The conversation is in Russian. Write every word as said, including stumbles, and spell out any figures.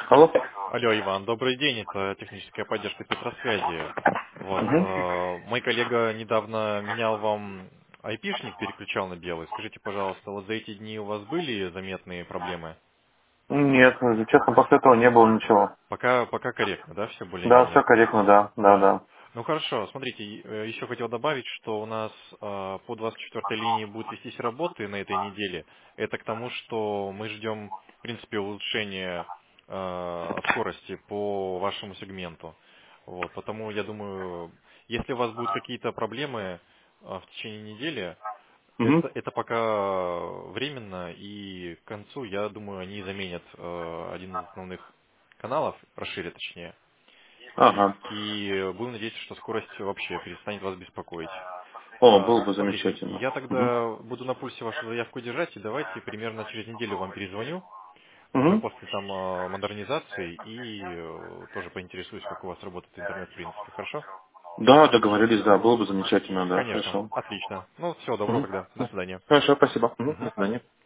Алло. Алло, Иван, добрый день, это техническая поддержка Петросвязи. Вот, Угу. э, мой коллега недавно менял вам айпишник, переключал на белый. Скажите, пожалуйста, вот за эти дни у вас были заметные проблемы? Нет, честно, после этого не было ничего. Пока, пока корректно, да, все Да, более-менее? все корректно, да, да, Мгм. да. Ну хорошо, смотрите, и, э, еще хотел добавить, что у нас э, по двадцать четвёртой линии будут вестись работы на этой неделе. Это к тому, что мы ждем, в принципе, улучшения э, скорости по вашему сегменту. Вот, потому я думаю, если у вас будут какие-то проблемы э, в течение недели, Угу. это, это пока временно, и к концу, я думаю, они заменят э, один из основных каналов, расширят точнее. Ага. И будем надеяться, что скорость вообще перестанет вас беспокоить. О, А, было бы Смотрите, замечательно. я Угу. тогда буду на пульсе вашу заявку держать, и давайте примерно через неделю вам перезвоню, уже Угу. после там а, модернизации, и э, тоже поинтересуюсь, как у вас работает интернет в принципе. Хорошо? Да, договорились, да, было бы замечательно, да, Конечно. хорошо. Отлично. Ну, всего доброго Угу. тогда. До свидания. Хорошо, спасибо. Угу. Мгм. До свидания.